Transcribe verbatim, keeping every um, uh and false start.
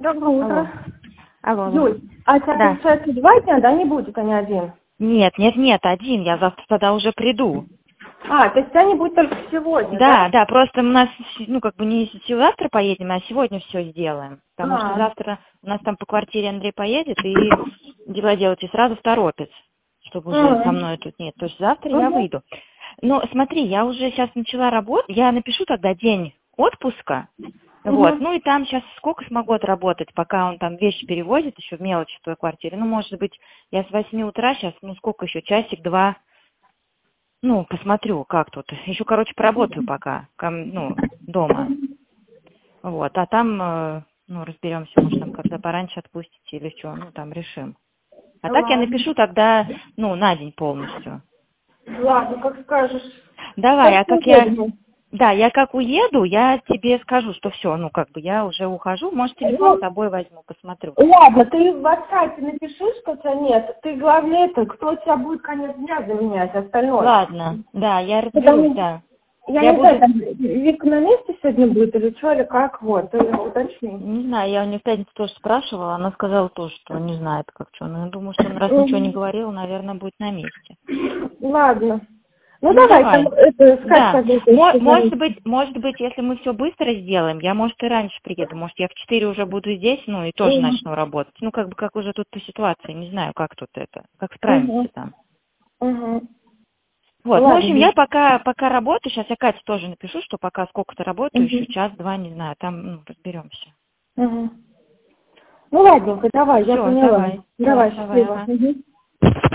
Доброе утро. Алло, алло. Юль, а сейчас, Да. получается, два дня, да, не будет, а не один? Нет, нет, нет, один, я завтра тогда уже приду. А, то есть тебя не будет только сегодня, Да, да? да, просто у нас, ну, как бы не с- завтра поедем, а сегодня все сделаем. Потому что А, завтра у нас там по квартире Андрей поедет и дела делать, и сразу торопится, чтобы уже со м, мной тут нет. То есть завтра я мгм, выйду. Но смотри, я уже сейчас начала работать, я напишу тогда день отпуска. Вот, мгм. ну и там сейчас сколько смогу отработать, пока он там вещи перевозит, еще мелочи в твоей квартире. Ну, может быть, я с восьми утра сейчас, ну, сколько еще, часик-два, ну, посмотрю, как тут. Еще, короче, поработаю пока, ком- ну, дома. Вот, а там, э, ну, разберемся, может, там когда пораньше отпустите или что, ну, там решим. А так я Ладно, напишу тогда, ну, на день полностью. ладно, как скажешь. Давай, Сейчас а как я, поеду. да, я как уеду, я тебе скажу, что все, ну, как бы я уже ухожу, может, телефон с Ну, собой возьму, посмотрю. ладно, ты в WhatsApp напиши, что тебя нет. Ты, главное, это, кто тебя будет конец дня заменять, остальное. Ладно, да, я разберусь, Потому, да. я Я не знаю, буду, там Вика на месте сегодня будет или что, или как, вот, ты уточни. не знаю, я у нее в пятницу тоже спрашивала, она сказала тоже, что не знает, как что. Но я думаю, что он раз ничего не Мгм. говорил, наверное, будет на месте. Ладно. Ну Ну, давай, там давай. это скажешь, Да. когда ты Мо- еще Может звонить. быть, может быть, если мы все быстро сделаем, я, может, и раньше приеду. Может, я в четыре уже буду здесь, ну, и тоже Мгм. начну работать. Ну, как бы, как уже тут по ситуации, не знаю, как тут это, как справимся Мгм. там. Мгм. Вот, ну, в общем, Ладно. я пока, пока работаю, сейчас я Кате тоже напишу, что пока сколько-то работаю, еще Мгм. час-два, не знаю, там, ну, разберемся. Мгм. Ну ладненько, давай, я Все, поняла. давай, да, Давай, давай, счастливо. ага. Мгм.